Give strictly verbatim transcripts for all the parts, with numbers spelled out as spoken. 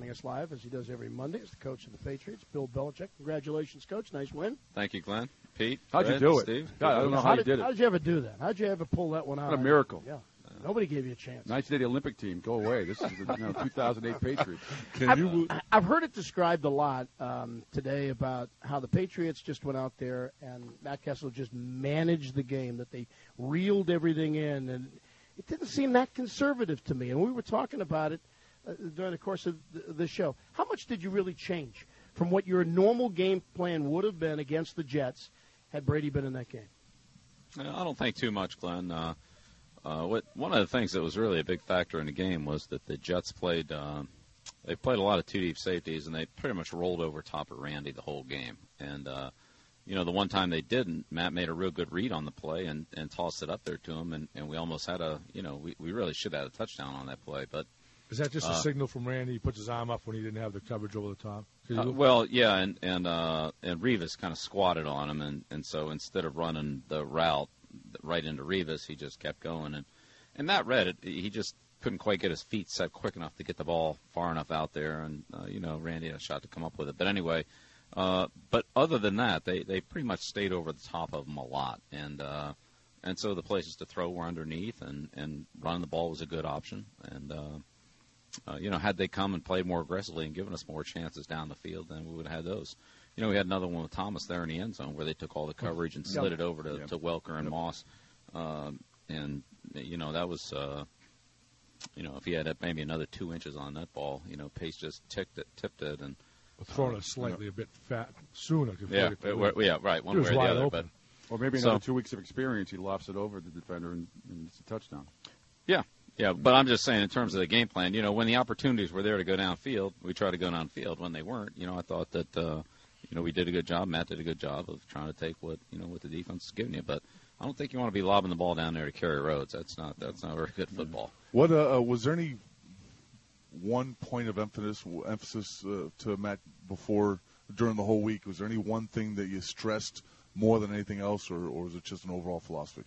joining us live, as he does every Monday, is the coach of the Patriots, Bill Belichick. Congratulations, Coach. Nice win. Thank you, Glenn. Pete. How'd Fred, you do it? Steve. God, I don't know how, how you did, did it. How did you ever do that? How'd you ever pull that one out? What a miracle. Yeah. Nobody gave you a chance. nineteen eighty Olympic team, go away. This is the you know, two thousand eight Patriots. Can I've, you... I've heard it described a lot um, today about how the Patriots just went out there and Matt Kessler just managed the game, that they reeled everything in, and it didn't seem that conservative to me. And we were talking about it uh, during the course of the, the show. How much did you really change from what your normal game plan would have been against the Jets had Brady been in that game? I don't think too much, Glenn. Uh, Uh, what one of the things that was really a big factor in the game was that the Jets played um, they played a lot of two deep safeties, and they pretty much rolled over top of Randy the whole game. And uh, you know, the one time they didn't, Matt made a real good read on the play and, and tossed it up there to him, and, and we almost had a you know we, we really should have had a touchdown on that play. But is that just uh, a signal from Randy? He puts his arm up when he didn't have the coverage over the top. Uh, well, yeah, and and uh, and Revis kind of squatted on him, and, and so instead of running the route right into Revis, he just kept going, and and Matt read it. He just couldn't quite get his feet set quick enough to get the ball far enough out there, and uh, you know Randy had a shot to come up with it. But anyway, uh, but other than that, they, they pretty much stayed over the top of him a lot, and uh, and so the places to throw were underneath, and, and running the ball was a good option, and uh, uh, you know had they come and played more aggressively and given us more chances down the field, then we would have had those. You know, we had another one with Thomas there in the end zone where they took all the coverage and slid yep. it over to, yep. to Welker and yep. Moss. Um, and, you know, that was, uh, you know, if he had maybe another two inches on that ball, you know, Pace just ticked it, tipped it. and Thrown uh, it slightly you know, a bit fat sooner. Yeah, it, yeah, right, one way or the other. But, or maybe another so, two weeks of experience, he lofts it over the defender and, and it's a touchdown. Yeah, yeah, but I'm just saying in terms of the game plan, you know, when the opportunities were there to go downfield, we tried to go downfield. When they weren't, you know, I thought that, uh, you know, we did a good job. Matt did a good job of trying to take what, you know, what the defense is giving you. But I don't think you want to be lobbing the ball down there to Kerry Rhodes. That's not that's not very good football. What uh, was there any one point of emphasis emphasis uh, to Matt before during the whole week? Was there any one thing that you stressed more than anything else, or, or was it just an overall philosophy?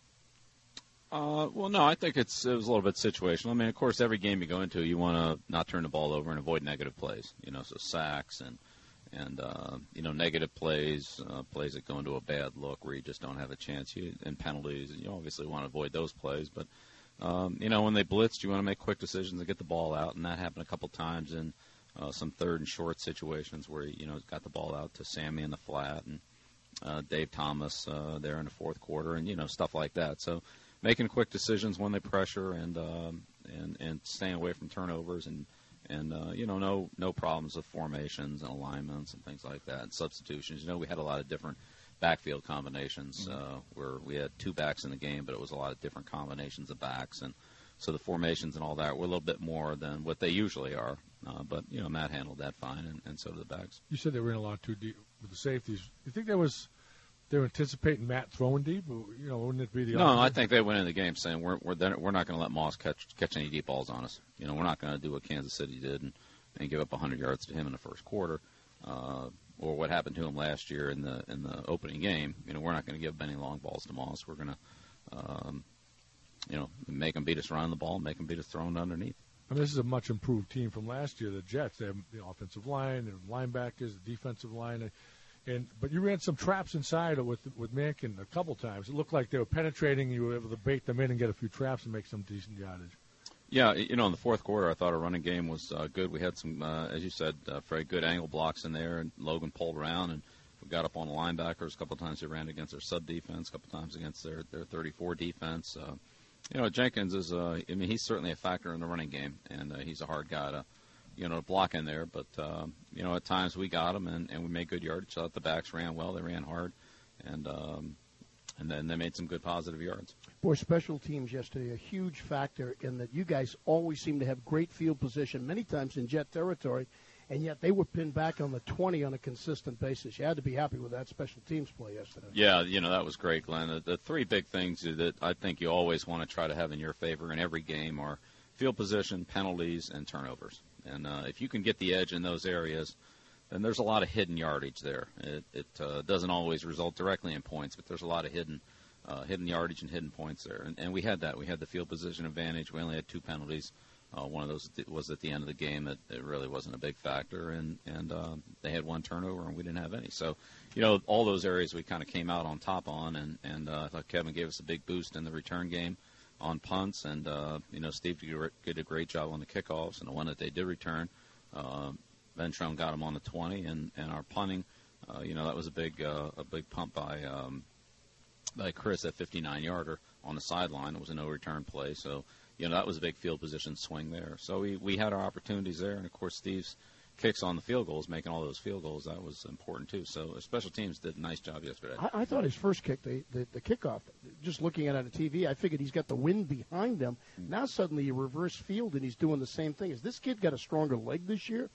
Uh, well, no, I think it's it was a little bit situational. I mean, of course, every game you go into, you want to not turn the ball over and avoid negative plays. You know, so sacks and. And, uh, you know, negative plays, uh, plays that go into a bad look where you just don't have a chance, you, and penalties. You obviously want to avoid those plays. But, um, you know, when they blitzed, you want to make quick decisions and get the ball out. And that happened a couple times in uh, some third and short situations where, you know, got the ball out to Sammy in the flat and uh, Dave Thomas uh, there in the fourth quarter and, you know, stuff like that. So making quick decisions when they pressure and, um, and, and staying away from turnovers and, And, uh, you know, no no problems with formations and alignments and things like that, and substitutions. You know, we had a lot of different backfield combinations uh, where we had two backs in the game, but it was a lot of different combinations of backs. And so the formations and all that were a little bit more than what they usually are. Uh, but, you know, Matt handled that fine, and, and so did the backs. You said they were in a lot too deep with the safeties. You think there was – they were anticipating Matt throwing deep? You know, wouldn't it be the No, opposite? I think they went into the game saying we're we're, we're not going to let Moss catch catch any deep balls on us. You know, we're not going to do what Kansas City did and, and give up one hundred yards to him in the first quarter, uh, or what happened to him last year in the in the opening game. You know, we're not going to give any long balls to Moss. We're going to, um, you know, make them beat us running the ball, and make them beat us throwing underneath. I mean, this is a much improved team from last year. The Jets, they have the offensive line, the linebackers, the defensive line. And but you ran some traps inside with with Mankin a couple times. It looked like they were penetrating. You were able to bait them in and get a few traps and make some decent yardage. Yeah, you know, in the fourth quarter, I thought our running game was uh, good. We had some, uh, as you said, uh, very good angle blocks in there, and Logan pulled around, and we got up on the linebackers. A couple times they ran against their sub defense, a couple times against their their thirty-four defense. Uh, you know, Jenkins is, uh, I mean, he's certainly a factor in the running game, and uh, he's a hard guy to. You know, block in there, but um, you know, at times we got them and, and we made good yardage. I thought the backs ran well; they ran hard, and um, and then they made some good positive yards. Boy, special teams yesterday a huge factor in that you guys always seem to have great field position, many times in Jet territory, and yet they were pinned back on the twenty on a consistent basis. You had to be happy with that special teams play yesterday. Yeah, you know, that was great, Glenn. The, the three big things that I think you always want to try to have in your favor in every game are field position, penalties, and turnovers. And uh, if you can get the edge in those areas, then there's a lot of hidden yardage there. It, it uh, doesn't always result directly in points, but there's a lot of hidden uh, hidden yardage and hidden points there. And, and we had that. We had the field position advantage. We only had two penalties. Uh, one of those was at the end of the game that it really wasn't a big factor, and and uh, they had one turnover and we didn't have any. So, you know, all those areas we kind of came out on top on, and and uh, I thought Kevin gave us a big boost in the return game on punts, and uh, you know, Steve did a great job on the kickoffs, and the one that they did return, uh, Ventrone got him on the twenty, and and our punting, uh, you know, that was a big uh, a big pump by um, by Chris at fifty-nine yarder on the sideline. It was a no return play, so. You know, that was a big field position swing there. So we, we had our opportunities there, and, of course, Steve's kicks on the field goals, making all those field goals, that was important, too. So special teams did a nice job yesterday. I, I thought his first kick, the, the, the kickoff, just looking at it on the T V, I figured he's got the wind behind him. Mm-hmm. Now suddenly you reverse field, and he's doing the same thing. Has this kid got a stronger leg this year?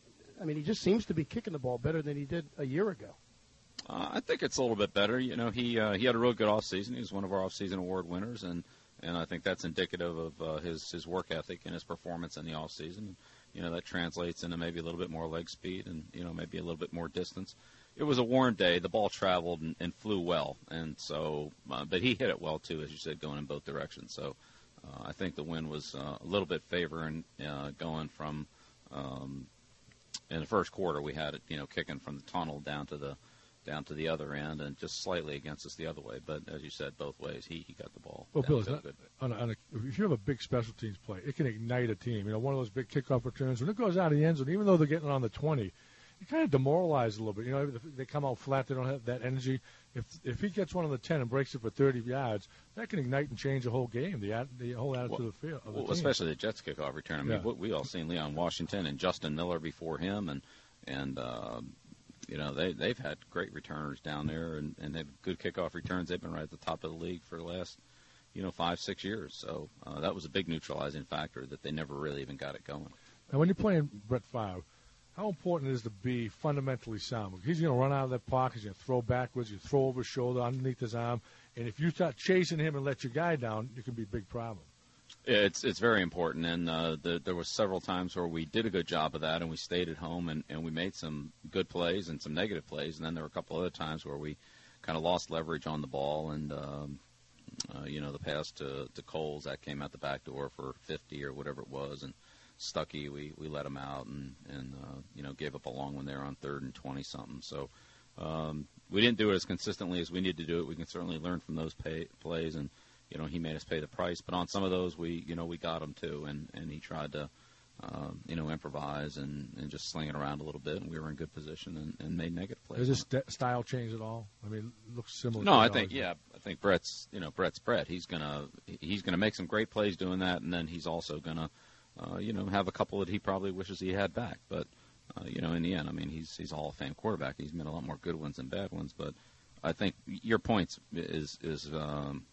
I mean, he just seems to be kicking the ball better than he did a year ago. Uh, I think it's a little bit better. You know, he uh, he had a real good offseason. He was one of our offseason award winners, and And I think that's indicative of uh, his his work ethic and his performance in the off season. You know, that translates into maybe a little bit more leg speed and, you know, maybe a little bit more distance. It was a warm day. The ball traveled and, and flew well, and so, uh, but he hit it well too, as you said, going in both directions. So uh, I think the wind was uh, a little bit favoring uh, going from um, in the first quarter. We had it, you know, kicking from the tunnel down to the down to the other end, and just slightly against us the other way. But as you said, both ways, he, he got the ball. Well, Bill, not, on a, on a, if you have a big special teams play, it can ignite a team. You know, one of those big kickoff returns, when it goes out of the end zone, even though they're getting on the twenty, it kind of demoralizes a little bit. You know, if they come out flat, they don't have that energy. If if he gets one on the ten and breaks it for thirty yards, that can ignite and change the whole game, the the whole attitude well, of the field. Of the well, team. Especially the Jets kickoff return. I mean, yeah. we, we all seen Leon Washington and Justin Miller before him, and and. Uh, You know, they, they've had great returners down there, and, and they've good kickoff returns. They've been right at the top of the league for the last, you know, five, six years. So uh, that was a big neutralizing factor that they never really even got it going. Now, when you're playing Brett Favre, how important it is to be fundamentally sound? He's going to run out of that pocket. He's going to throw backwards. You throw over his shoulder, underneath his arm. And if you start chasing him and let your guy down, it can be a big problem. It's it's very important, and uh, the, there were several times where we did a good job of that, and we stayed at home, and, and we made some good plays and some negative plays, and then there were a couple other times where we kind of lost leverage on the ball, and um, uh, you know, the pass to, to Coles, that came out the back door for fifty or whatever it was, and Stuckey, we, we let him out and, and uh, you know, gave up a long one there on third and twenty-something. So um, we didn't do it as consistently as we need to do it. We can certainly learn from those pay, plays, and you know, he made us pay the price, but on some of those, we, you know, we got him too, and, and he tried to, uh, you know, improvise and, and just sling it around a little bit, and we were in good position and, and made negative plays. Does his st- style change at all? I mean, it looks similar. No, to I think yeah, I think Brett's, you know, Brett's Brett. He's gonna he's gonna make some great plays doing that, and then he's also gonna, uh, you know, have a couple that he probably wishes he had back. But uh, you know, in the end, I mean, he's he's a Hall of Fame quarterback. He's made a lot more good ones than bad ones. But I think your point is is. Um,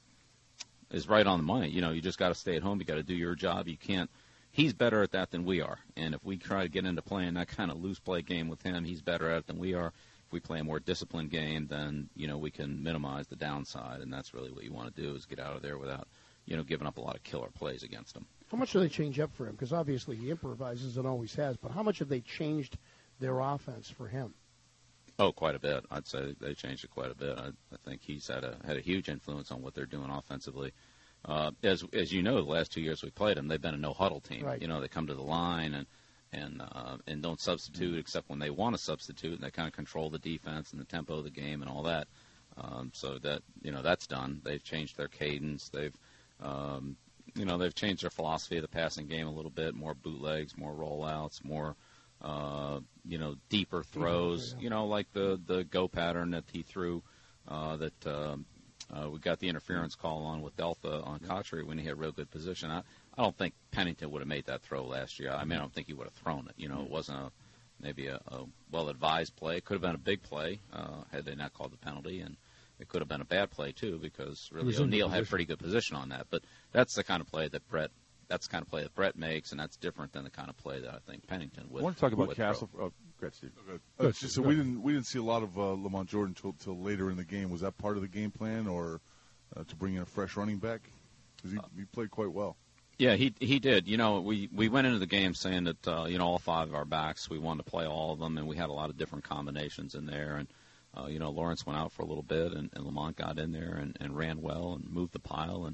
is right on the money. You know, you just got to stay at home. You got to do your job. You can't. He's better at that than we are. And if we try to get into playing that kind of loose play game with him, he's better at it than we are. If we play a more disciplined game, then, you know, we can minimize the downside. And that's really what you want to do is get out of there without, you know, giving up a lot of killer plays against him. How much do they change up for him? Because obviously he improvises and always has. But how much have they changed their offense for him? Oh, quite a bit. I'd say they changed it quite a bit. I, I think he's had a had a huge influence on what they're doing offensively. Uh, as as you know, the last two years we played them, they've been a no huddle team. Right. You know, they come to the line and and uh, and don't substitute except when they want to substitute, and they kind of control the defense and the tempo of the game and all that. Um, so that you know that's done. They've changed their cadence. They've um, you know they've changed their philosophy of the passing game a little bit. More bootlegs, more rollouts, more. Uh, you know, deeper throws, you know, like the, the go pattern that he threw uh, that um, uh, we got the interference call on with Delta on Cotchery when he had real good position. I, I don't think Pennington would have made that throw last year. I mean, I don't think he would have thrown it. You know, it wasn't a, maybe a, a well-advised play. It could have been a big play uh, had they not called the penalty, and it could have been a bad play, too, because really O'Neal had pretty good position on that. But that's the kind of play that Brett That's the kind of play that Brett makes, and that's different than the kind of play that I think Pennington would. I want to talk about would Castle. throw. Oh, great, Steve. Uh, uh, just, so we didn't we didn't see a lot of uh, Lamont Jordan till, till later in the game. Was that part of the game plan, or uh, to bring in a fresh running back? Because he, uh, he played quite well. Yeah, he he did. You know, we, we went into the game saying that uh, you know all five of our backs, we wanted to play all of them, and we had a lot of different combinations in there. And uh, you know, Lawrence went out for a little bit, and, and Lamont got in there and, and ran well and moved the pile and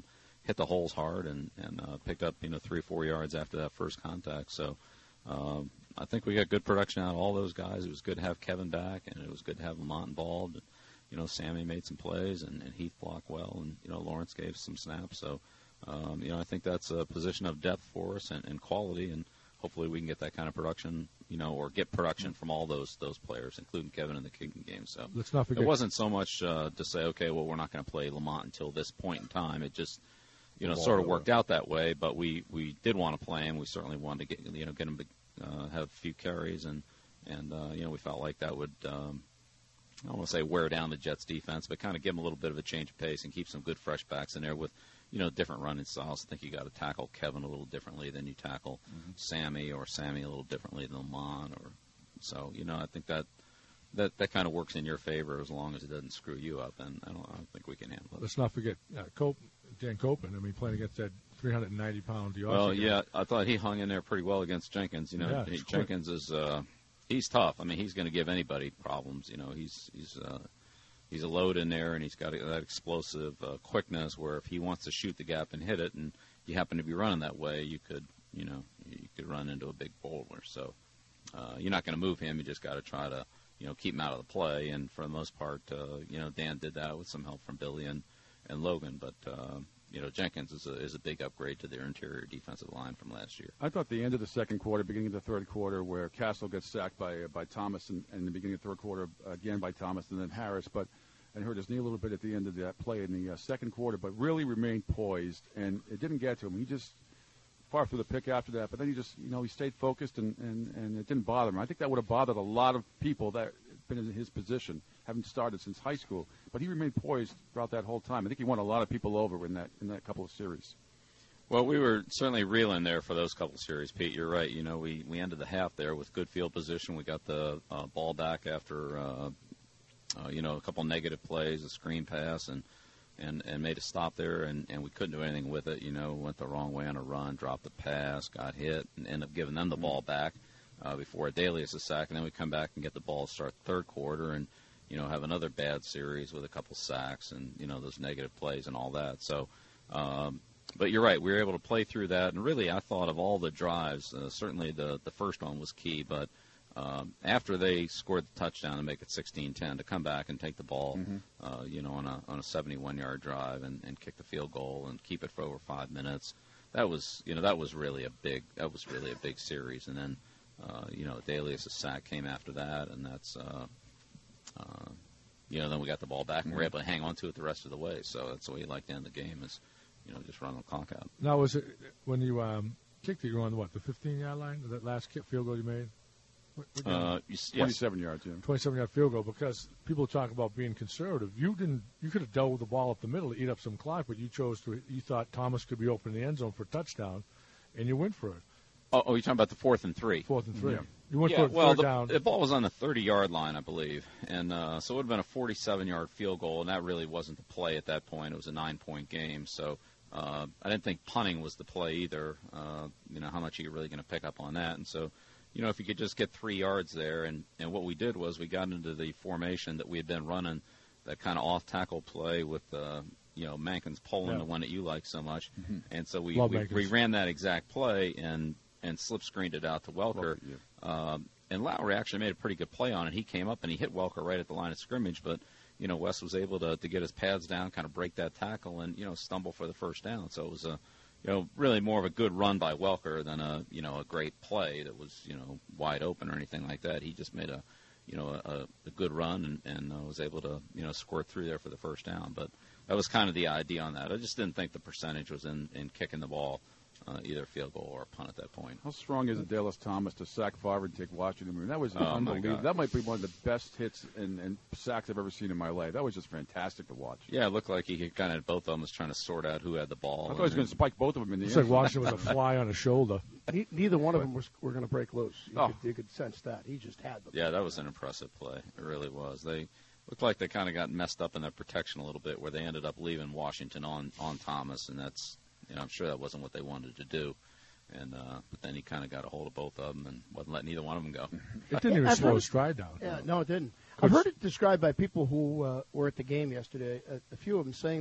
hit the holes hard and and uh, picked up you know three or four yards after that first contact. So um, I think we got good production out of all those guys. It was good to have Kevin back, and it was good to have Lamont involved. You know, Sammy made some plays, and, and Heath blocked well, and you know Lawrence gave some snaps. So um, you know I think that's a position of depth for us and, and quality, and hopefully we can get that kind of production. You know, or get production from all those those players, including Kevin in the kicking game. So let's not forget. It wasn't so much uh, to say, okay, well, we're not going to play Lamont until this point in time. It just, you know, sort of worked out that way. But we, we did want to play him. We certainly wanted to get you know get him to uh, have a few carries, and and uh, you know we felt like that would um, I don't want to say wear down the Jets defense, but kind of give them a little bit of a change of pace and keep some good fresh backs in there with. You know, different running styles. I think you got to tackle Kevin a little differently than you tackle mm-hmm. Sammy, or Sammy a little differently than Lamont, or so. You know, I think that that that kind of works in your favor as long as it doesn't screw you up, and I don't, I don't think we can handle it. Let's not forget uh, Cope, Dan Copen. I mean, playing against that three hundred ninety pound Dios. Well, yeah, I thought he hung in there pretty well against Jenkins. You know, yeah, he, Jenkins is uh, he's tough. I mean, he's going to give anybody problems. You know, he's he's. Uh, He's a load in there, and he's got that explosive uh, quickness where if he wants to shoot the gap and hit it, and you happen to be running that way, you could, you know, you could run into a big boulder. So uh, you're not going to move him. You just got to try to, you know, keep him out of the play. And for the most part, uh, you know, Dan did that with some help from Billy and, and Logan. But uh, you know, Jenkins is a is a big upgrade to their interior defensive line from last year. I thought the end of the second quarter, beginning of the third quarter, where Castle gets sacked by uh, by Thomas, and, and the beginning of the third quarter again by Thomas, and then Harris, but and hurt his knee a little bit at the end of that play in the uh, second quarter, but really remained poised, and it didn't get to him. He just far through the pick after that, but then he just, you know, he stayed focused, and, and, and it didn't bother him. I think that would have bothered a lot of people that have been in his position, haven't started since high school, but he remained poised throughout that whole time. I think he won a lot of people over in that in that couple of series. Well, we were certainly reeling there for those couple of series, Pete. You're right. You know, we, we ended the half there with good field position. We got the uh, ball back after, uh, uh, you know, a couple negative plays, a screen pass, and and, and made a stop there, and, and we couldn't do anything with it. You know, went the wrong way on a run, dropped the pass, got hit, and ended up giving them the ball back uh, before Adalius is sacked. And then we come back and get the ball to start the third quarter and, you know, have another bad series with a couple sacks and, you know, those negative plays and all that. So, um, but you're right. We were able to play through that. And really, I thought of all the drives, uh, certainly the, the first one was key. But um, after they scored the touchdown to make it sixteen ten, to come back and take the ball, mm-hmm. uh, you know, on a on a seventy-one-yard drive and, and kick the field goal and keep it for over five minutes, that was, you know, that was really a big that was really a big series. And then, uh, you know, Adalius' sack came after that, and that's, uh, uh, you know, then we got the ball back and mm-hmm. we were able to hang on to it the rest of the way. So that's the way you like to end the game is, you know, just run the clock out. Now, was it when you um, kicked it, you were on, what, the fifteen-yard line, that last kick field goal you made? What, what uh, yes. twenty-seven yards, yeah. twenty-seven-yard field goal, because people talk about being conservative. You didn't. You could have dealt with the ball up the middle to eat up some clock, but you chose to. You thought Thomas could be open in the end zone for a touchdown, and you went for it. Oh, oh you're talking about the fourth and three. Fourth and three. Yeah. You went yeah, for a well, third the, down. the ball was on the thirty-yard line, I believe, and uh, so it would have been a forty-seven-yard field goal, and that really wasn't the play at that point. It was a nine-point game, so uh, I didn't think punting was the play either. Uh, you know, how much are you really going to pick up on that? And so, you know, if you could just get three yards there, and, and what we did was we got into the formation that we had been running, that kind of off-tackle play with, uh, you know, Mankins pulling yeah. the one that you like so much, mm-hmm. and so we, we, we ran that exact play and and slip screened it out to Welker. Yeah. Um, and Lowry actually made a pretty good play on it. He came up and he hit Welker right at the line of scrimmage, but, you know, Wes was able to, to get his pads down, kind of break that tackle, and, you know, stumble for the first down. So it was, a, you know, really more of a good run by Welker than a, you know, a great play that was, you know, wide open or anything like that. He just made a, you know, a, a good run and, and uh, was able to, you know, squirt through there for the first down. But that was kind of the idea on that. I just didn't think the percentage was in, in kicking the ball. Uh, either field goal or a punt at that point. How strong is Adalius Thomas to sack Favre and take Washington? I mean, that was oh, unbelievable. That might be one of the best hits and, and sacks I've ever seen in my life. That was just fantastic to watch. Yeah, it looked like he kind of both of them was trying to sort out who had the ball. I thought he was going to spike both of them in the end. It's like Washington was a fly on his shoulder. Ne- neither one of them was, were going to break loose. You, oh. could, you could sense that. He just had them. Yeah, that was an impressive play. It really was. They looked like they kind of got messed up in their protection a little bit where they ended up leaving Washington on, on Thomas, and that's, you know, I'm sure that wasn't what they wanted to do. And uh, but then he kind of got a hold of both of them and wasn't letting either one of them go. It didn't even I've slow heard, his stride down. Yeah, no, it didn't. I've heard it described by people who uh, were at the game yesterday, a, a few of them saying that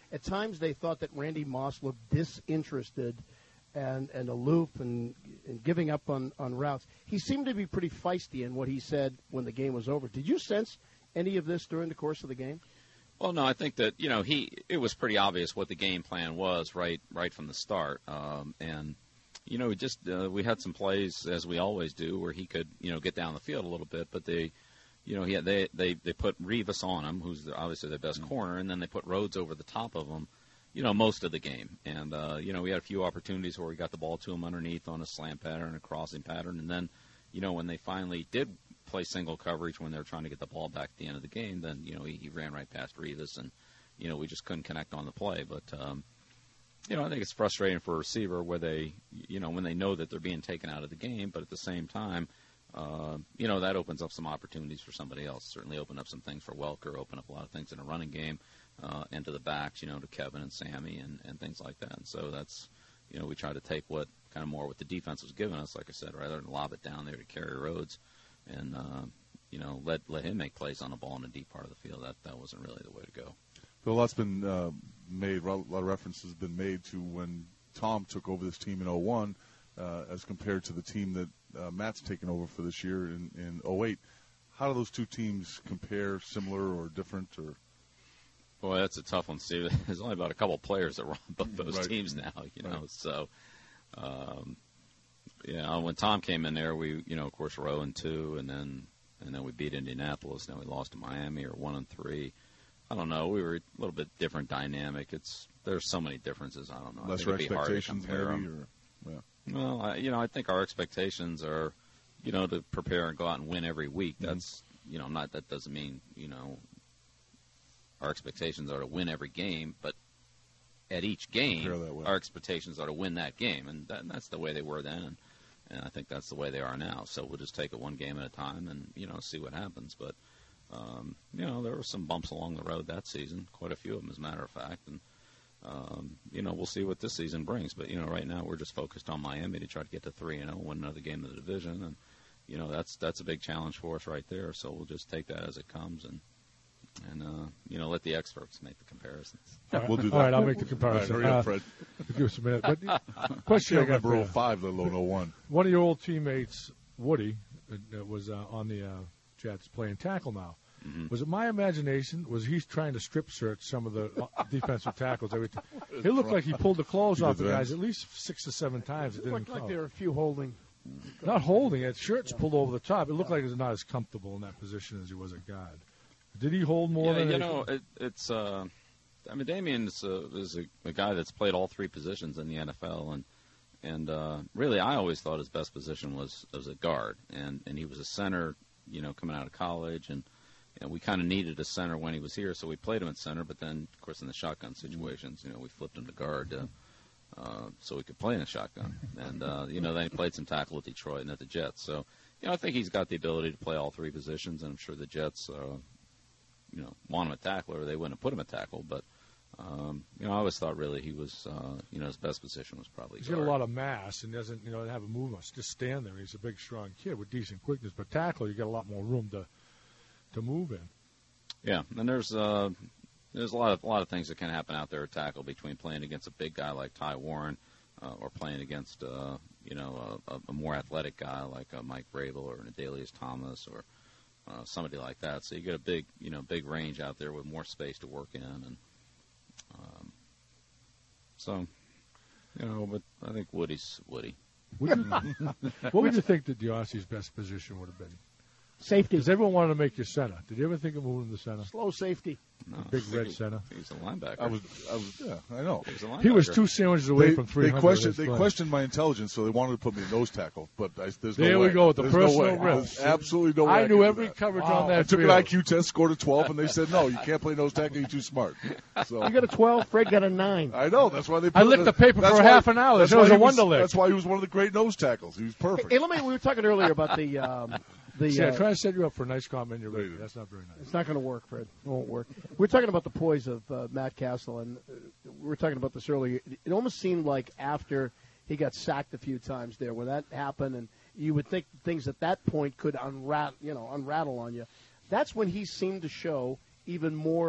At times they thought that Randy Moss looked disinterested and, and aloof and, and giving up on, on routes. He seemed to be pretty feisty in what he said when the game was over. Did you sense any of this during the course of the game? Well, no, I think that, you know, he it was pretty obvious what the game plan was right right from the start. Um, and, you know, we just uh, we had some plays, as we always do, where he could, you know, get down the field a little bit. But they, you know, he had, they, they, they put Rivas on him, who's obviously their best mm-hmm. corner, and then they put Rhodes over the top of him, you know, most of the game. And, uh, you know, we had a few opportunities where we got the ball to him underneath on a slant pattern, a crossing pattern. And then, you know, when they finally did play single coverage when they were trying to get the ball back at the end of the game, then, you know, he, he ran right past Rivas, and, you know, we just couldn't connect on the play. But, um, you know, I think it's frustrating for a receiver where they, you know, when they know that they're being taken out of the game, but at the same time, uh, you know, that opens up some opportunities for somebody else. Certainly open up some things for Welker, open up a lot of things in a running game, uh, and to the backs, you know, to Kevin and Sammy and, and things like that. And so that's, you know, we try to take what kind of more what the defense was giving us, like I said, rather than lob it down there to Kerry Rhodes and, uh, you know, let let him make plays on the ball in the deep part of the field. That that wasn't really the way to go. But a lot's been uh, made, a lot of references have been made to when Tom took over this team in oh one uh, as compared to the team that uh, Matt's taken over for this year in, in oh eight. How do those two teams compare, similar or different? Or Boy, that's a tough one, Steve. There's only about a couple of players that were on both those right. teams now, you know, right. so – um, you know, when Tom came in there, we, you know, of course, were oh and two, and then and then we beat Indianapolis, and then we lost to Miami, or one and three. I don't know. We were a little bit different dynamic. It's there's so many differences. I don't know. Lesser I think it'd be expectations, hard to compare maybe. them. Or, yeah. Well, I, you know, I think our expectations are, you know, to prepare and go out and win every week. Mm-hmm. That's, you know, not that doesn't mean, you know, our expectations are to win every game, but at each game, our expectations are to win that game, and, that, and that's the way they were then, and, and I think that's the way they are now. So we'll just take it one game at a time and, you know, see what happens. But, um, you know, there were some bumps along the road that season, quite a few of them, as a matter of fact, and, um, you know, we'll see what this season brings. But, you know, right now we're just focused on Miami to try to get to three and oh, win another game of the division, and, you know, that's that's a big challenge for us right there. So we'll just take that as it comes and, and uh, you know, let the experts make the comparisons. All right, we'll do that. All right, I'll make the comparison. All right, hurry up, uh, Fred. Give us a minute. But question I I got remember for oh you. five, let alone oh one. One of your old teammates, Woody, uh, was uh, on the uh, Jets playing tackle now. Mm-hmm. Was it my imagination? Was he trying to strip search some of the uh, defensive tackles every time? It looked like he pulled the clothes off the guys at least six or seven times. It, It didn't looked like count. there were a few holding. Not holding it. Shirts pulled over the top. It looked like he was not as comfortable in that position as he was at guard. Did he hold more Yeah, than you anything? know, it, it's. Uh, I mean, Damian is, a, is a, a guy that's played all three positions in the N F L, and and uh, really, I always thought his best position was as a guard, and and he was a center, you know, coming out of college, and, and we kind of needed a center when he was here, so we played him at center. But then, of course, in the shotgun situations, you know, we flipped him to guard. Uh, Uh, so we could play in a shotgun. And, uh, you know, then he played some tackle at Detroit and at the Jets. So, you know, I think he's got the ability to play all three positions, and I'm sure the Jets, uh, you know, want him at tackle, or they wouldn't have put him at tackle. But, um, you know, I always thought really he was, uh, you know, his best position was probably He's guard. got a lot of mass and doesn't, you know, have a movement. Just stand there. He's a big, strong kid with decent quickness. But tackle, you got a lot more room to to move in. Yeah, and there's uh, there's a lot of a lot of things that can happen out there at tackle between playing against a big guy like Ty Warren, uh, or playing against uh, you know a, a more athletic guy like uh, Mike Vrabel or Nadalius Thomas or uh, somebody like that. So you get a big you know big range out there with more space to work in, and um, so you know. But I think Woody's Woody. Would you, what would you think that Diossi's best position would have been? Safety. Because everyone wanted to make you center. Did you ever think of moving to center? Slow safety. No, Big I think red he- center. He's a linebacker. I was, I was, yeah, I know. He was a linebacker. He was two sandwiches away They, from they three hundred. questioned, they questioned my intelligence, so they wanted to put me in nose tackle. But I, there's There no we way. go with the There's personal no way. risk. There's absolutely no way. I could knew do every that. coverage Wow. on that I took field. an I Q test, scored a twelve, and they said, no, you can't play nose tackle. You're too smart. So You got a twelve. Fred got a nine. I know. That's why they. Put I licked it- the paper that's for why- half an hour. That's It was why a he wonder lick. That's why he was one of the great nose tackles. He was perfect. Hey, let me. We were talking earlier about the um, the. See, I uh, try to set you up for a nice comment. You're right. That's not very nice. It's not going to work, Fred. It won't work. We're talking about the poise of uh, Matt Castle, and uh, we were talking about this earlier. It, it almost seemed like after he got sacked a few times there, when that happened, and you would think things at that point could unrat, you know, unrattle on you. That's when he seemed to show even more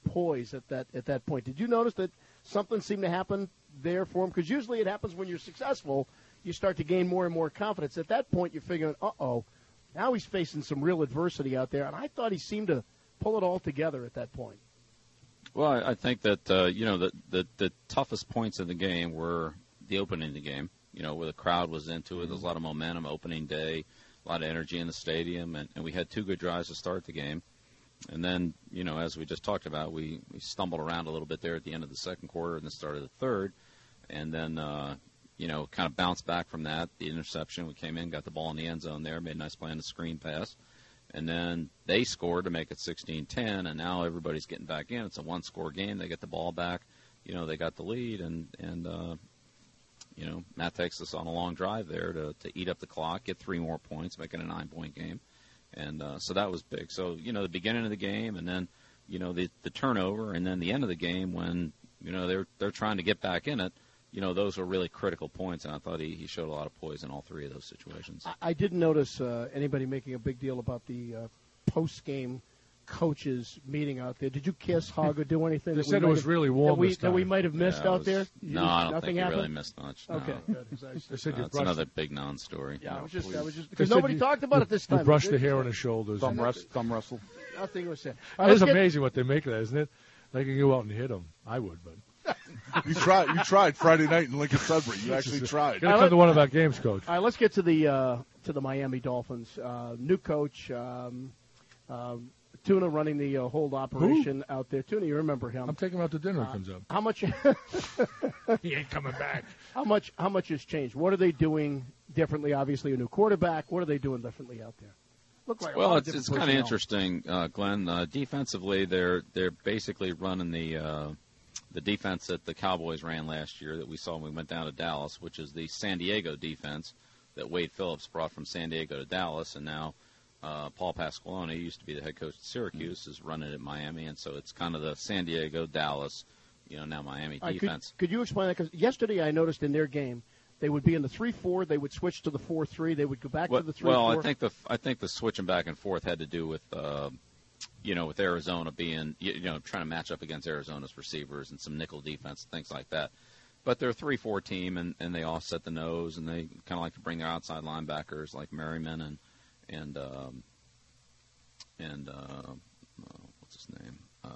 poise at that at that point. Did you notice that something seemed to happen there for him? Because usually it happens when you're successful. You start to gain more and more confidence. At that point, you're figuring, uh-oh, now he's facing some real adversity out there. And I thought he seemed to pull it all together at that point. Well, I, I think that, uh, you know, the, the, the toughest points of the game were the opening of the game, you know, where the crowd was into it. There was a lot of momentum opening day, a lot of energy in the stadium, and, and we had two good drives to start the game. And then, you know, as we just talked about, we, we stumbled around a little bit there at the end of the second quarter and the start of the third. And then, uh, you know, kind of bounced back from that. The interception, we came in, got the ball in the end zone there, made a nice play on the screen pass. And then they scored to make it sixteen ten, and now everybody's getting back in. It's a one-score game. They get the ball back. You know, they got the lead, and, and uh, you know, Matt takes us on a long drive there to, to eat up the clock, get three more points, make it a nine-point game. And uh, so that was big. So, you know, the beginning of the game and then, you know, the, the turnover and then the end of the game when, you know, they're they're trying to get back in it, you know, those were really critical points, and I thought he, he showed a lot of poise in all three of those situations. I, I didn't notice uh, anybody making a big deal about the uh, post-game coaches meeting out there. Did you kiss, hug, or do anything? They that said we it was have, really warm that we, this that time. we might have missed Yeah, it out was- there? No, I don't nothing think he happened? really missed much. No. Okay, good. 'cause I- They said Uh, you it's brushed, another big non-story. Yeah, I was just, I was just they because said nobody you- talked about it this time. you brushed the It- hair on his shoulders. Thumb, and- rest, thumb wrestle. Nothing was said. All It right, is let's get- amazing what they make of that, isn't it? They can go out and hit him. I would, but You tried. You tried Friday night in Lincoln Sudbury. You actually tried. gotta come to one of our games, Coach. All right, let's get to the uh, to the Miami Dolphins. Uh, new coach, um, um, Tuna running the uh, hold operation out there. Tuna, you remember him? I'm taking him out to dinner. When he comes up. How much? He ain't coming back. How much? How much has changed? What are they doing differently? Obviously, a new quarterback. What are they doing differently out there? Look like a lot Well, of it's it's different kind of personnel. interesting, uh, Glenn. Uh, defensively, they're they're basically running the uh, the defense that the Cowboys ran last year that we saw when we went down to Dallas, which is the San Diego defense that Wade Phillips brought from San Diego to Dallas, and now uh, Paul Pasqualone, who used to be the head coach at Syracuse, is running it at Miami, and so it's kind of the San Diego, Dallas, you know, now Miami All right, defense. Could, could you explain that? Because yesterday I noticed in their game they would be in the three four. They would switch to the four three. They would go back Well, to the three well, four. I think the I think the switching back and forth had to do with uh, you know with Arizona being you, you know trying to match up against Arizona's receivers and some nickel defense, things like that. But they're a three four team, and, and they offset the nose, and they kind of like to bring their outside linebackers like Merriman and and um, and uh, uh, what's his name? Uh,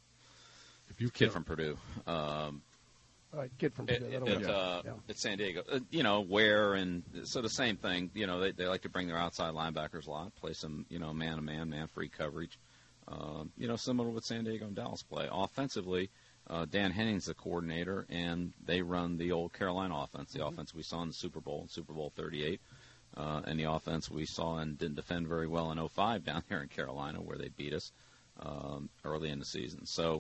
If you kid can't- from Purdue. Um, All right, kid from At, Purdue, that'll at, work. uh, Yeah. at San Diego, uh, you know, Ware and so the same thing. You know, they they like to bring their outside linebackers a lot, play some, you know, man-to-man, man-free coverage. Um, you know, similar to what San Diego and Dallas play. Offensively, uh, Dan Henning's the coordinator, and they run the old Carolina offense, the offense we saw in the Super Bowl, in Super Bowl thirty-eight, uh, and the offense we saw and didn't defend very well in oh five down here in Carolina, where they beat us um, early in the season. So.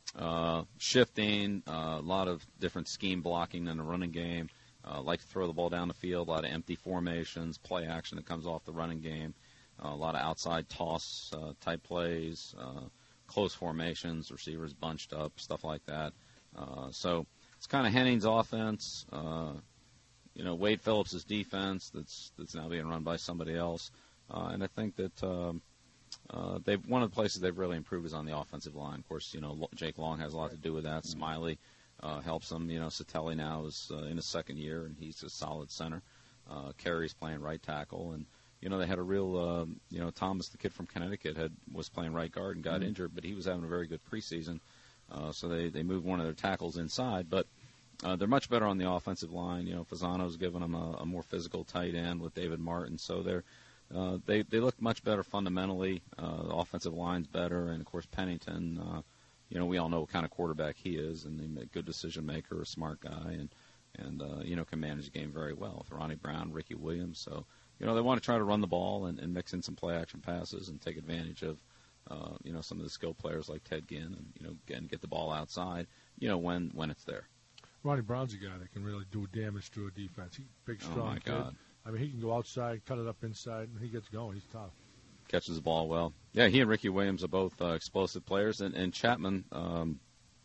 Uh, shifting, uh, a lot of different scheme blocking in the running game. Uh, like to throw the ball down the field, a lot of empty formations, play action that comes off the running game, uh, a lot of outside toss uh, type plays, uh, close formations, receivers bunched up, stuff like that. Uh, so it's kind of Henning's offense. Uh, you know, Wade Phillips' defense that's that's now being run by somebody else, uh, and I think that. Um, Uh, they've one of the places they've really improved is on the offensive line. Of course, you know Jake Long has a lot to do with that. Smiley uh, helps them. You know, Satelli now is uh, in his second year, and he's a solid center. Uh, Carey's playing right tackle, and you know they had a real. Uh, you know, Thomas, the kid from Connecticut, had was playing right guard and got Mm-hmm. injured, but he was having a very good preseason. Uh, so they they moved one of their tackles inside, but. Uh, they're much better on the offensive line. You know, Fasano's given them a, a more physical tight end with David Martin, so they're Uh, they they look much better fundamentally. Uh, the offensive line's better, and of course Pennington. Uh, you know, we all know what kind of quarterback he is, and he's a good decision maker, a smart guy, and and uh, you know can manage the game very well with Ronnie Brown, Ricky Williams. So you know they want to try to run the ball and, and mix in some play action passes and take advantage of uh, you know some of the skill players like Ted Ginn, and you know again get the ball outside. You know when when it's there. Ronnie Brown's a guy that can really do damage to a defense. He big, Oh, strong my kid. God. I mean, he can go outside, cut it up inside, and he gets going. He's tough. Catches the ball well. Yeah, he and Ricky Williams are both uh, explosive players. And, and Chapman, um,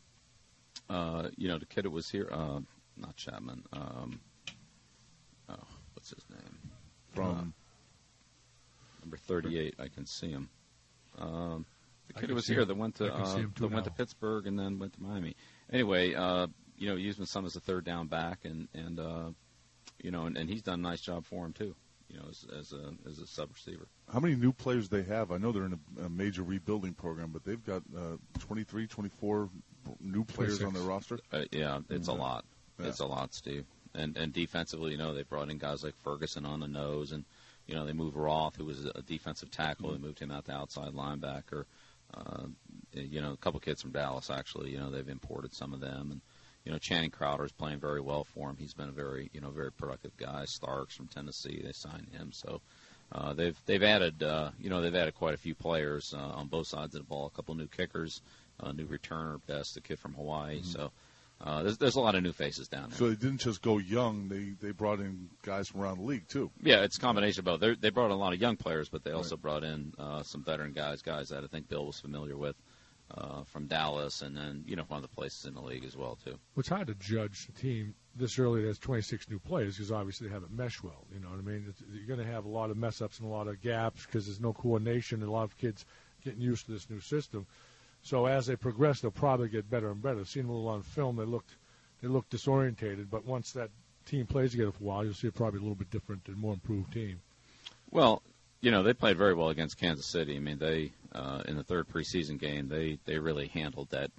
uh, you know, the kid that was here, uh, not Chapman. Um, oh, what's his name? From Uh, number thirty-eight, I can see him. Um, The I kid can who was see here him- that went to I can see uh, him too that went to now. Pittsburgh and then went to Miami. Anyway, uh, you know, using some as a third down back, and and uh, you know, and, and he's done a nice job for him too. You know, as, as a as a sub receiver. How many new players they have? I know they're in a, a major rebuilding program, but they've got uh, twenty-three, twenty-four new players on their roster. Uh, yeah, it's Yeah. a lot. Yeah. It's a lot, Steve. And and defensively, you know, they brought in guys like Ferguson on the nose, and you know, they moved Roth, who was a defensive tackle. Mm-hmm. They moved him out to outside linebacker. Uh, you know, a couple kids from Dallas, actually. You know, they've imported some of them, and you know, Channing Crowder is playing very well for him. He's been a very, you know, very productive guy. Starks from Tennessee, they signed him. So uh, they've they've added, uh, you know, they've added quite a few players uh, on both sides of the ball. A couple new kickers, a new returner, Best, the kid from Hawaii. Mm-hmm. So uh, there's there's a lot of new faces down there. So they didn't just go young; they they brought in guys from around the league too. Yeah, it's a combination of both. They're, they brought in a lot of young players, but they also Right. brought in uh, some veteran guys, guys that I think Bill was familiar with uh, from Dallas, and then you know from other places in the league as well too. It's hard to judge a team this early that has twenty-six new players because obviously they haven't meshed well. You know what I mean? It's, you're going to have a lot of mess ups and a lot of gaps because there's no coordination and a lot of kids getting used to this new system. So as they progress, they'll probably get better and better. Seeing them a little on film, they looked they looked disorientated, but once that team plays together for a while, you'll see it probably a little bit different and more improved team. Well, you know they played very well against Kansas City. I mean, they uh, in the third preseason game, they they really handled that.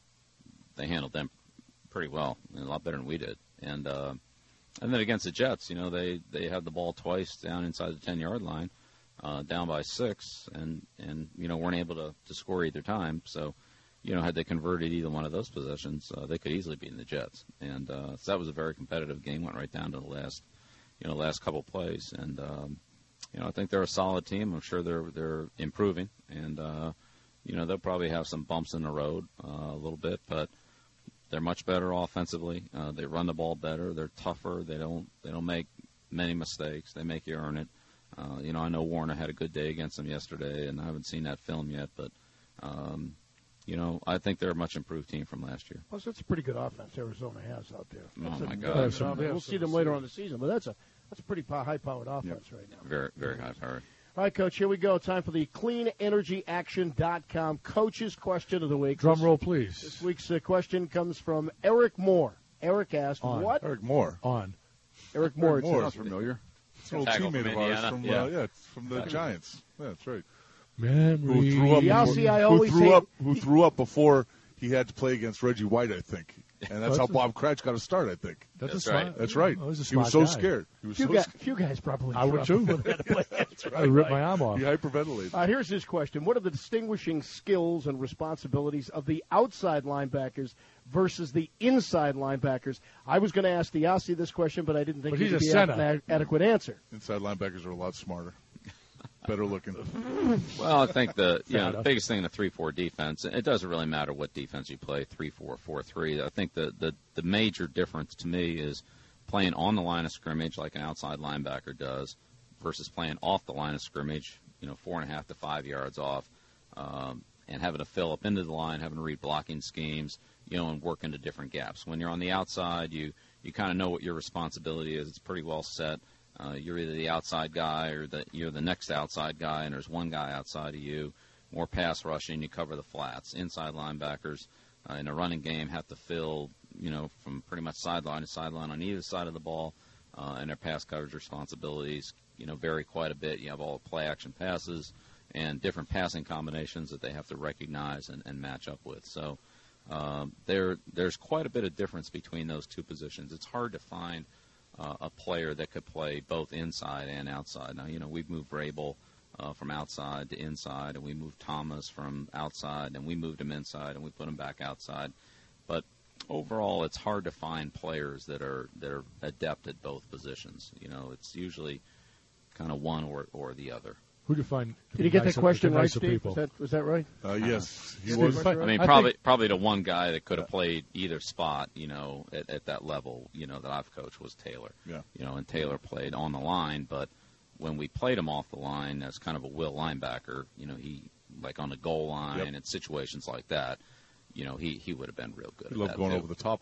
They handled them pretty well, and a lot better than we did. And uh, and then against the Jets, you know, they, they had the ball twice down inside the ten-yard line, uh, down by six, and, and you know, weren't able to, to score either time. So, you know, had they converted either one of those possessions, uh, they could easily beat the Jets. And uh, so that was a very competitive game, went right down to the last, you know, last couple plays. And, um, you know, I think they're a solid team. I'm sure they're they're improving. And, uh, you know, they'll probably have some bumps in the road uh, a little bit, but they're much better offensively. Uh, they run the ball better. They're tougher. They don't they don't make many mistakes. They make you earn it. Uh, you know, I know Warner had a good day against them yesterday, and I haven't seen that film yet, but um, you know, I think they're a much improved team from last year. Plus, that's a pretty good offense Arizona has out there. Oh, That's a my good God. offense. Some- We'll some- see them later on in the season, but that's a that's a pretty po- high-powered offense right now. Very very high powered. All right, Coach, here we go. Time for the clean energy action dot com Coach's Question of the Week. Drum This- roll, please. This week's uh, question comes from Eric Moore. Eric asked, On. what? Eric Moore, On. Eric Moore. Eric Moore. It's- Sounds familiar. it's an old Tackle teammate from of ours Indiana. from Yeah. uh, yeah, it's from the Giants. Yeah, that's right. Memory. Who threw up? Yeah, see, I who always threw say- up? Who threw up before he had to play against Reggie White? I think, and that's how That's a- Bob Cratch got a start. I think. That's, That's a smart, right. That's right. Oh, he's a He was smart so guy. scared. He was Few, so guys, scared. few guys probably. I would threw too. up when they had to play. That's right. I ripped my arm off. He hyperventilated. Uh, here's his question. What are the distinguishing skills and responsibilities of the outside linebackers versus the inside linebackers? I was going to ask Diassi this question, but I didn't think But he he's would a be center. an ad- adequate answer. Inside linebackers are a lot smarter, better looking. Well, I think the you Fair know the enough. biggest thing in a three four defense, it doesn't really matter what defense you play, three four, four three. I think the, the, the major difference to me is playing on the line of scrimmage like an outside linebacker does versus playing off the line of scrimmage, you know, four and a half to five yards off, um, and having to fill up into the line, having to read blocking schemes, you know, and work into different gaps. When you're on the outside, you, you kind of know what your responsibility is. It's pretty well set. Uh, you're either the outside guy or the, you're the next outside guy, and there's one guy outside of you. More pass rushing, you cover the flats. Inside linebackers uh, in a running game have to fill, you know, from pretty much sideline to sideline on either side of the ball, uh, and their pass coverage responsibilities, you know, vary quite a bit. You have all the play action passes and different passing combinations that they have to recognize and, and match up with. So um, there, there's quite a bit of difference between those two positions. It's hard to find uh, a player that could play both inside and outside. Now, you know, we've moved Rabel uh, from outside to inside, and we moved Thomas from outside, and we moved him inside, and we put him back outside. But overall, it's hard to find players that are that are adept at both positions. You know, it's usually kind of one or, or the other. Who do you find? to Did be you get nicer- that question to right, nicer Steve? people? Was that, was that right? Uh, yes, he Steve, was. was that I mean, I probably think- probably the one guy that could have played either spot, you know, at, at that level, you know, that I've coached was Taylor. Yeah. You know, and Taylor played on the line, but when we played him off the line as kind of a will linebacker, you know, he like on the goal line Yep. and situations like that, you know, he, he would have been real good. He at loved that going too. over the top on that.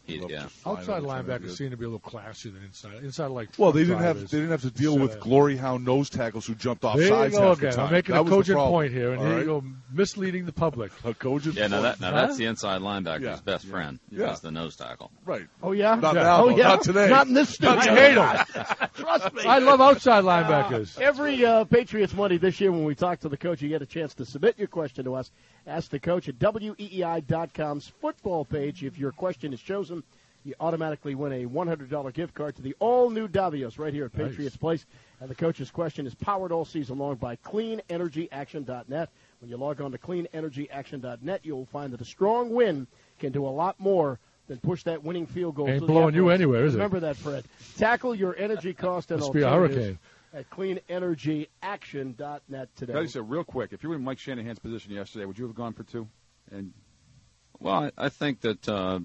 He, Love yeah. just flying Outside over trying to linebackers do it. seem to be a little classier than inside. Inside, like Well, front they didn't have drivers. they didn't have to deal Set with up. glory hound nose tackles who jumped off There you sides go half the again. time. I'm making That a was the cogent problem. point here, and All here right? you go, misleading the public. A cogent Yeah, now, point. that, now Huh? that's the inside linebacker's Yeah. best Yeah. friend. Yeah. Is the nose tackle. Right. Oh yeah. Not Yeah. now. Oh though. yeah. Not today. Not in this studio. I hate 'em. Trust me. I love outside linebackers. Every uh, Patriots Monday this year, when we talk to the coach, you get a chance to submit your question to us. Ask the coach at W E E I dot com's football page. If your question is chosen, you automatically win a one hundred dollars gift card to the all-new Davios right here at Nice. Patriots Place. And the coach's question is powered all season long by clean energy action dot net. When you log on to clean energy action dot net, you'll find that a strong win can do a lot more than push that winning field goal. Ain't to the blowing you uprights. anywhere, is it? Remember that, Fred. Tackle your energy cost and Must be a alternatives hurricane. at clean energy action dot net today. Can I just say real quick, if you were in Mike Shanahan's position yesterday, would you have gone for two? And Well, I, I think that uh,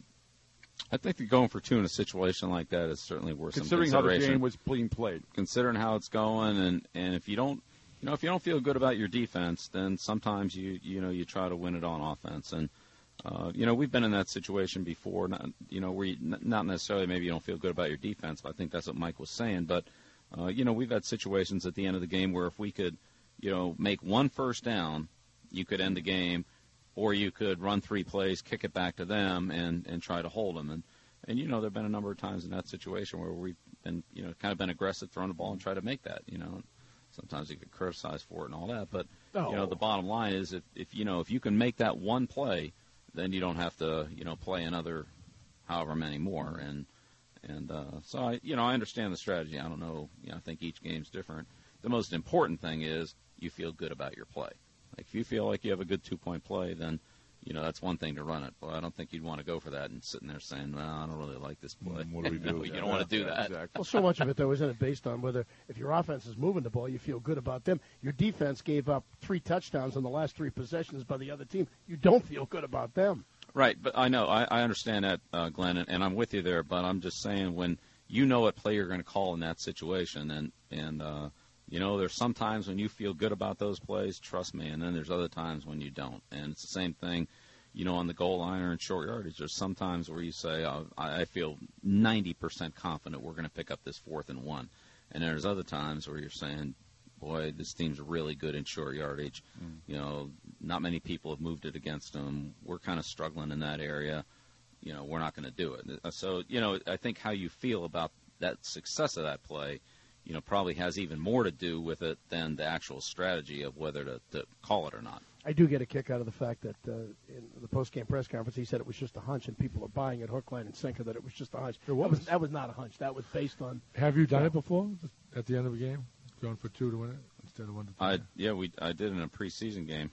I think that going for two in a situation like that is certainly worth considering some how the consideration. game was being played, Considering how it's going, and, and if you don't, you know, if you don't feel good about your defense, then sometimes you you know you try to win it on offense. And uh, you know, we've been in that situation before. Not, you know, where you, not necessarily maybe you don't feel good about your defense, but I think that's what Mike was saying. But uh, you know, we've had situations at the end of the game where if we could, you know, make one first down, you could end the game. Or you could run three plays, kick it back to them, and, and try to hold them. And, and, you know, there have been a number of times in that situation where we've been, you know, kind of been aggressive, throwing the ball and try to make that, you know. Sometimes you get criticized for it and all that. But, No. you know, the bottom line is if, if, you know, if you can make that one play, then you don't have to, you know, play another however many more. And, and uh, so, I, you know, I understand the strategy. I don't know. You know, I think each game's different. The most important thing is you feel good about your play. Like if you feel like you have a good two-point play, then, you know, that's one thing to run it. But I don't think you'd want to go for that and sitting there saying, well, I don't really like this play. Mm, what do we do? No, you Yeah, don't want to do yeah, that. exactly. Well, so much of it, though, isn't it based on whether if your offense is moving the ball, you feel good about them. Your defense gave up three touchdowns in the last three possessions by the other team. You don't feel good about them. Right, but I know, I, I understand that, uh, Glenn, and, and I'm with you there, but I'm just saying when you know what play you're going to call in that situation, and, and uh, you know, there's some times when you feel good about those plays, trust me, and then there's other times when you don't. And it's the same thing, you know, on the goal line or in short yardage. There's some times where you say, oh, I I feel ninety percent confident we're going to pick up this fourth and one. And there's other times where you're saying, boy, this team's really good in short yardage. Mm. You know, not many people have moved it against them. We're kind of struggling in that area. You know, we're not going to do it. So, you know, I think how you feel about that success of that play, you know, probably has even more to do with it than the actual strategy of whether to, to call it or not. I do get a kick out of the fact that uh, in the post-game press conference he said it was just a hunch, and people are buying it hook, line, and sinker that it was just a hunch. It was. That was, that was not a hunch. That was based on. Have you done it before at the end of a game? Going for two to win it instead of one to I three? yeah, we I did in a preseason game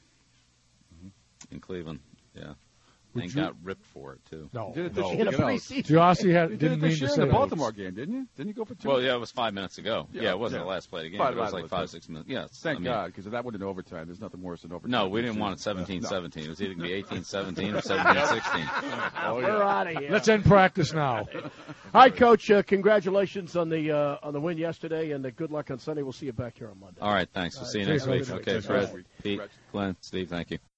mm-hmm. in Cleveland. Yeah, Would and you- got ripped for it too. No. did it this No. year. In a Get out. preseason. Giossi had, You did didn't it mean this to year say in the that. Baltimore game, didn't you? Didn't you go for two? Well, yeah, it was five minutes ago. Yeah, Yeah, it wasn't yeah. the last play of the game. Five- But it was five like was five, good. six minutes. Yeah, it's- Thank I mean, God, because that would have been overtime. There's nothing worse than overtime. No, we this didn't want it season. seventeen No. seventeen. It was either going to be eighteen seventeen or seventeen sixteen. Oh, We're yeah. out of here. Let's end practice now. Hi, Coach. Uh, congratulations on the uh, on the win yesterday, and uh, good luck on Sunday. We'll see you back here on Monday. All right, thanks. We'll see you All right, next week. thanks, Okay, Thanks, Fred, Fred. Pete, Fred. Glenn, Steve, thank you.